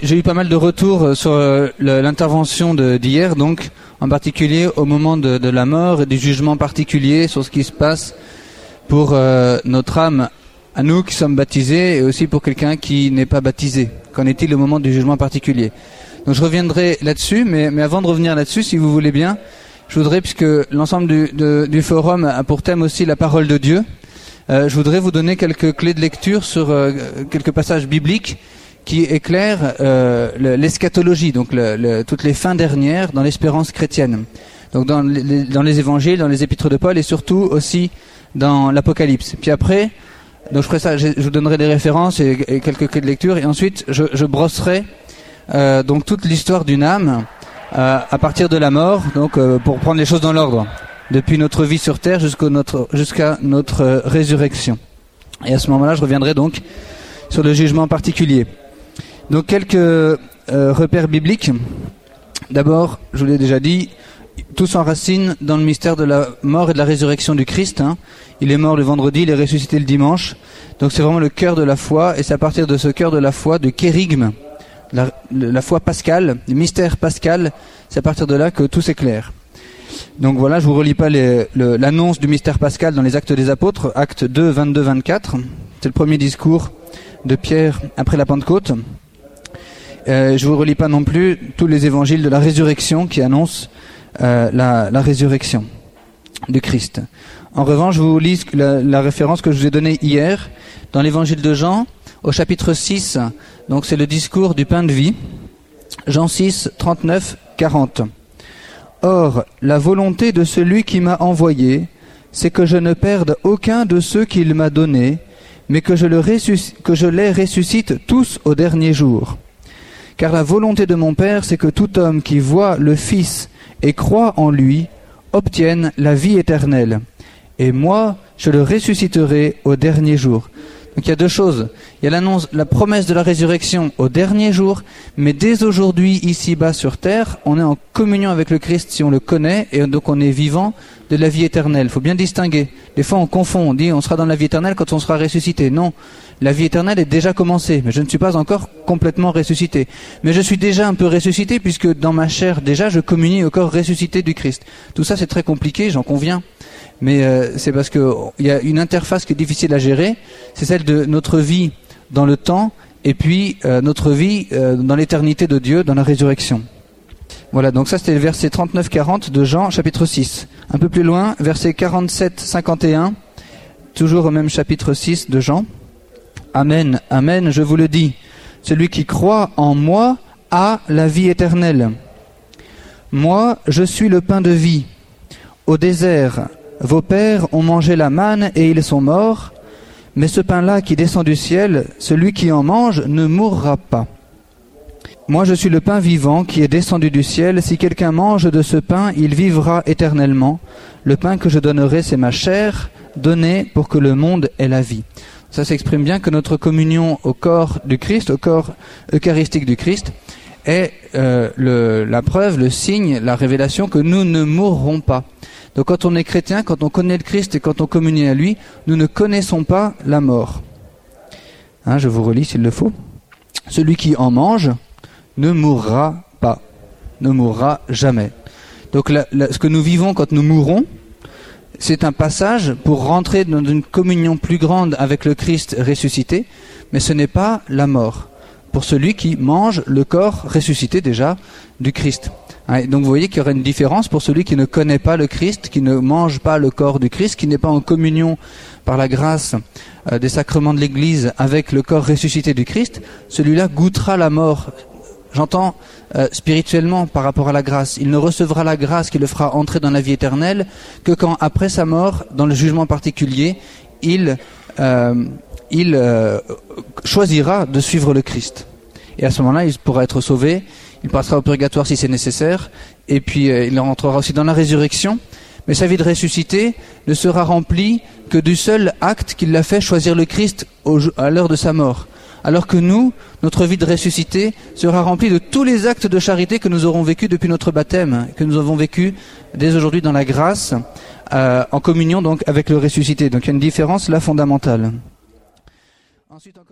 j'ai eu pas mal de retours sur l'intervention d'hier, donc en particulier au moment de la mort et du jugement particulier sur ce qui se passe pour notre âme à nous qui sommes baptisés et aussi pour quelqu'un qui n'est pas baptisé. Qu'en est-il au moment du jugement particulier? Donc je reviendrai là-dessus, mais avant de revenir là-dessus, si vous voulez bien, je voudrais, puisque l'ensemble du forum a pour thème aussi la parole de Dieu, je voudrais vous donner quelques clés de lecture sur quelques passages bibliques qui éclairent l'eschatologie, donc toutes les fins dernières dans l'espérance chrétienne. Donc dans les évangiles, dans les épîtres de Paul et surtout aussi dans l'Apocalypse. Puis après, donc je ferai ça, je vous donnerai des références et quelques clés de lecture, et ensuite je brosserai donc toute l'histoire d'une âme à partir de la mort, donc pour prendre les choses dans l'ordre, depuis notre vie sur terre jusqu'à notre résurrection. Et à ce moment-là, je reviendrai donc sur le jugement particulier. Donc quelques repères bibliques. D'abord, je vous l'ai déjà dit, tout s'enracine dans le mystère de la mort et de la résurrection du Christ. Il est mort le vendredi, il est ressuscité le dimanche. Donc c'est vraiment le cœur de la foi, et c'est à partir de ce cœur de la foi, du kérygme, la foi pascale, le mystère pascal, c'est à partir de là que tout s'éclaire. Donc voilà, je vous relis pas l'annonce du mystère pascal dans les Actes des Apôtres, Actes 2, 22-24. C'est le premier discours de Pierre après la Pentecôte. Je vous relis pas non plus tous les évangiles de la résurrection qui annoncent la résurrection du Christ. En revanche, je vous lis la référence que je vous ai donnée hier dans l'évangile de Jean, au chapitre 6. Donc c'est le discours du pain de vie. Jean 6, 39, 40. Or, la volonté de celui qui m'a envoyé, c'est que je ne perde aucun de ceux qu'il m'a donnés, mais que je les ressuscite tous au dernier jour. Car la volonté de mon Père, c'est que tout homme qui voit le Fils et croit en lui obtienne la vie éternelle. Et moi, je le ressusciterai au dernier jour. Donc il y a deux choses. Il y a l'annonce, la promesse de la résurrection au dernier jour, mais dès aujourd'hui, ici-bas sur terre, on est en communion avec le Christ si on le connaît, et donc on est vivant de la vie éternelle. Il faut bien distinguer. Des fois on confond, on dit on sera dans la vie éternelle quand on sera ressuscité. Non, la vie éternelle est déjà commencée, mais je ne suis pas encore complètement ressuscité. Mais je suis déjà un peu ressuscité, puisque dans ma chair, déjà, je communie au corps ressuscité du Christ. Tout ça c'est très compliqué, j'en conviens. Mais c'est parce que il y a une interface qui est difficile à gérer, c'est celle de notre vie dans le temps et puis notre vie dans l'éternité de Dieu, dans la résurrection. Voilà, donc ça c'était le verset 39-40 de Jean, chapitre 6. Un peu plus loin, verset 47-51, toujours au même chapitre 6 de Jean. Amen, amen, je vous le dis, celui qui croit en moi a la vie éternelle. Moi, je suis le pain de vie. Au désert, vos pères ont mangé la manne et ils sont morts, mais ce pain-là qui descend du ciel, celui qui en mange ne mourra pas. Moi je suis le pain vivant qui est descendu du ciel, si quelqu'un mange de ce pain, il vivra éternellement. Le pain que je donnerai, c'est ma chair, donnée pour que le monde ait la vie. Ça s'exprime bien que notre communion au corps du Christ, au corps eucharistique du Christ, est la preuve, le signe, la révélation que nous ne mourrons pas. Donc quand on est chrétien, quand on connaît le Christ et quand on communie à lui, nous ne connaissons pas la mort. Je vous relis s'il le faut. Celui qui en mange ne mourra pas, ne mourra jamais. Donc ce que nous vivons quand nous mourons, c'est un passage pour rentrer dans une communion plus grande avec le Christ ressuscité, mais ce n'est pas la mort. Pour celui qui mange le corps ressuscité déjà du Christ. Donc vous voyez qu'il y aurait une différence pour celui qui ne connaît pas le Christ, qui ne mange pas le corps du Christ, qui n'est pas en communion par la grâce des sacrements de l'Église avec le corps ressuscité du Christ. Celui-là goûtera la mort. J'entends spirituellement par rapport à la grâce. Il ne recevra la grâce qui le fera entrer dans la vie éternelle que quand, après sa mort, dans le jugement particulier, il choisira de suivre le Christ. Et à ce moment-là, il pourra être sauvé, il passera au purgatoire si c'est nécessaire, et puis il rentrera aussi dans la résurrection. Mais sa vie de ressuscité ne sera remplie que du seul acte qui l'a fait choisir le Christ à l'heure de sa mort. Alors que nous, notre vie de ressuscité sera remplie de tous les actes de charité que nous aurons vécus depuis notre baptême, que nous avons vécu dès aujourd'hui dans la grâce, en communion donc avec le ressuscité. Donc il y a une différence là fondamentale. Ensuite,